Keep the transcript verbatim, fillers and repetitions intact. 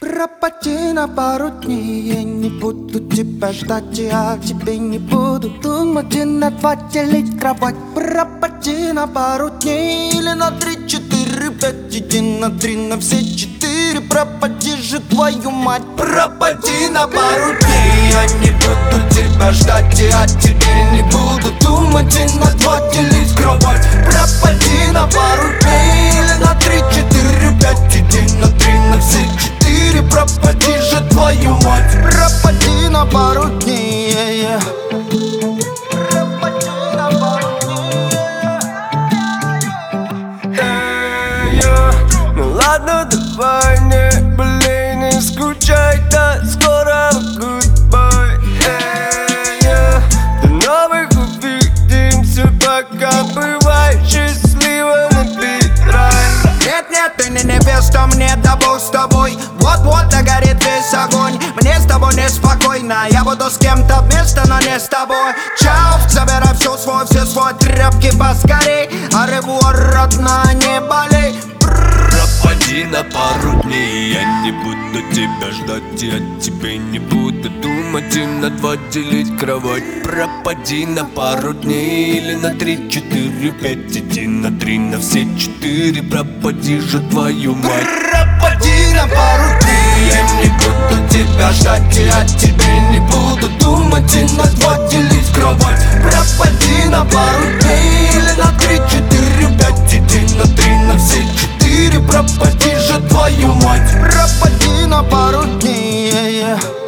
Пропади на пару дней, я не буду тебя ждать, я о тебе не буду думать и на два делить кровать. Пропади на пару дней или на три, четыре, пять, иди на три, на все четыре. Пропади же, твою мать. Пропади на пару дней, я не буду тебя ждать, я о тебе не буду думать и на два делить кровать. Пропади на пару дней или на три, четыре, пять, иди на три, на все четыре. Пропади же, твою мать. Пропади на пару дней, yeah, yeah. Пропади на пару дней, hey, yeah. Ну ладно, давай, не болей, не скучай, да скоро goodbye, hey, yeah. До новых увидимся, пока бывай счастлива, набирай. Нет, нет, ты не невеста, мне да бог с тобой. Вот-вот догорит весь огонь. Мне с тобой неспокойно. Я буду с кем-то вместе, но не с тобой. Чао, забирай все свой, все свои тряпки поскорей. Аревуар, родная, не болей. Пропади на пару дней, я не буду тебя ждать, я о тебе не буду думать и на два делить кровать. Пропади на пару дней или на три, четыре, пять, иди на три, на все четыре. Пропади же, твою мать. Пропади на пару дней, я не буду тебя ждать, я о тебе не буду думать и на два делить кровать. Пропади на пару дней или на три, четыре, пять, иди на три, на все четыре. Пропади же, твою мать. Пропади на пару дней, yeah, yeah.